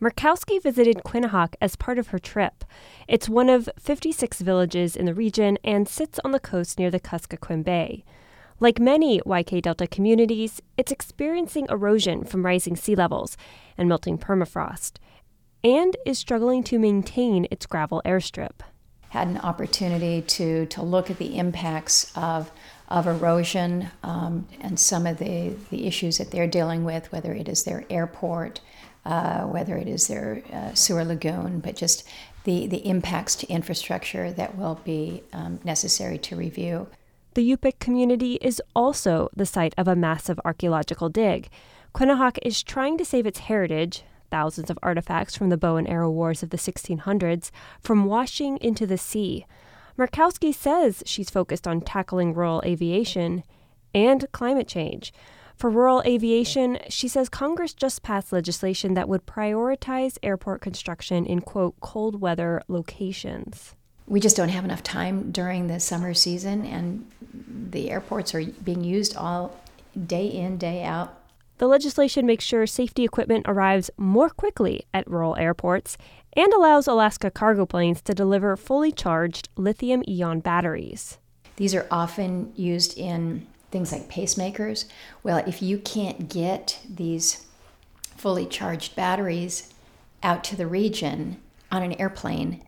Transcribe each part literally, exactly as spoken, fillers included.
Murkowski visited Quinhagak as part of her trip. It's one of fifty-six villages in the region and sits on the coast near the Kuskokwim Bay. Like many Y K Delta communities, it's experiencing erosion from rising sea levels and melting permafrost, and is struggling to maintain its gravel airstrip. Had an opportunity to, to look at the impacts of, of erosion um, and some of the, the issues that they're dealing with, whether it is their airport, uh, whether it is their uh, sewer lagoon, but just the, the impacts to infrastructure that will be um, necessary to review. The Yupik community is also the site of a massive archaeological dig. Quinhagak is trying to save its heritage, thousands of artifacts from the bow and arrow wars of the sixteen hundreds, from washing into the sea. Murkowski says she's focused on tackling rural aviation and climate change. For rural aviation, she says Congress just passed legislation that would prioritize airport construction in, quote, cold weather locations. We just don't have enough time during the summer season, and the airports are being used all day in, day out. The legislation makes sure safety equipment arrives more quickly at rural airports and allows Alaska cargo planes to deliver fully charged lithium-ion batteries. These are often used in things like pacemakers. Well, if you can't get these fully charged batteries out to the region on an airplane,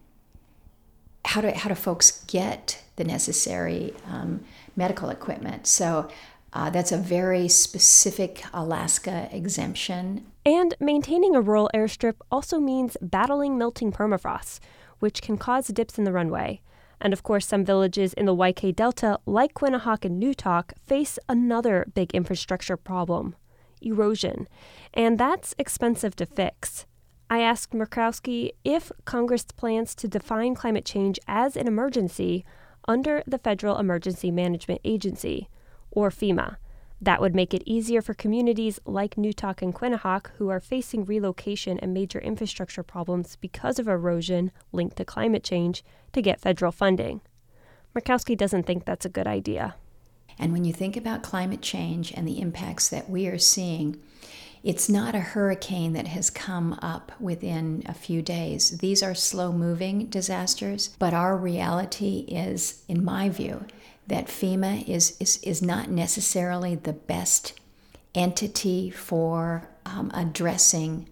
how do how do folks get the necessary um, medical equipment? So uh, that's a very specific Alaska exemption. And maintaining a rural airstrip also means battling melting permafrost, which can cause dips in the runway. And of course, some villages in the Y K Delta, like Quinhagak and Newtok, face another big infrastructure problem: erosion. And that's expensive to fix. I asked Murkowski if Congress plans to define climate change as an emergency under the Federal Emergency Management Agency, or FEMA. That would make it easier for communities like Newtok and Quinhagak, who are facing relocation and major infrastructure problems because of erosion linked to climate change, to get federal funding. Murkowski doesn't think that's a good idea. And when you think about climate change and the impacts that we are seeing, it's not a hurricane that has come up within a few days. These are slow-moving disasters, but our reality is, in my view, that FEMA is, is, is not necessarily the best entity for um, addressing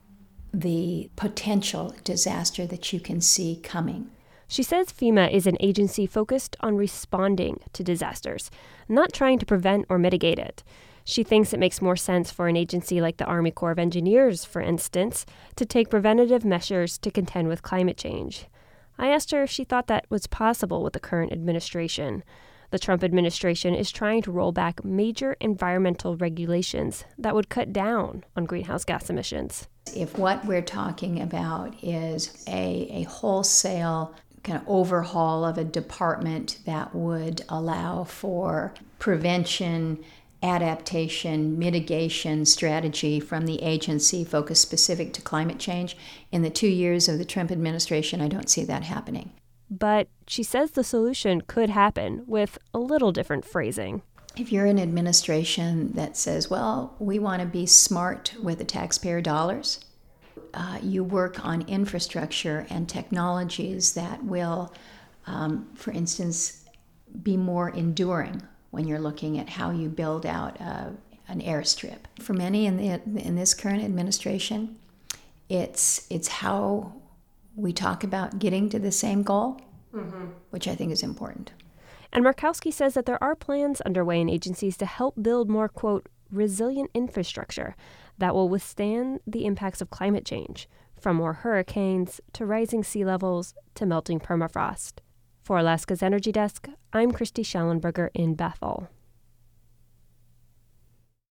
the potential disaster that you can see coming. She says FEMA is an agency focused on responding to disasters, not trying to prevent or mitigate it. She thinks it makes more sense for an agency like the Army Corps of Engineers, for instance, to take preventative measures to contend with climate change. I asked her if she thought that was possible with the current administration. The Trump administration is trying to roll back major environmental regulations that would cut down on greenhouse gas emissions. If what we're talking about is a, a wholesale kind of overhaul of a department that would allow for prevention, adaptation, mitigation strategy from the agency focused specific to climate change, in the two years of the Trump administration, I don't see that happening. But she says the solution could happen with a little different phrasing. If you're an administration that says, well, we want to be smart with the taxpayer dollars, uh, you work on infrastructure and technologies that will, um, for instance, be more enduring when you're looking at how you build out uh, an airstrip. For many in the in this current administration, it's it's how we talk about getting to the same goal, mm-hmm. which I think is important. And Murkowski says that there are plans underway in agencies to help build more, quote, resilient infrastructure that will withstand the impacts of climate change, from more hurricanes to rising sea levels to melting permafrost. For Alaska's Energy Desk, I'm Christy Schallenberger in Bethel.